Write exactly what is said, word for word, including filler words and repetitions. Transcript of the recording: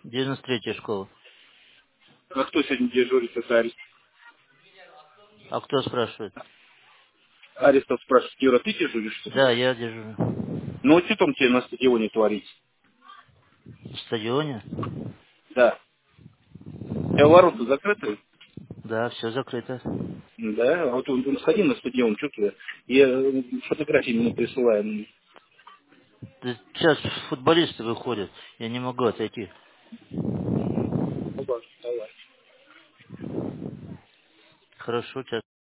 девяносто третья школа. А кто сегодня дежурит, это Арест? А кто спрашивает? Арестов спрашивает, Юра, ты дежуришь, что ли? Да, я дежурю. Ну, вот что там тебе на стадионе творить? В стадионе? Да. У тебя ворота закрыты? Да, все закрыто. Да, а вот он, он сходи на стадион, что ты? Я э, фотографии мне присылаю. Да сейчас футболисты выходят. Я не могу отойти. Ну, ладно, давай. Хорошо, сейчас.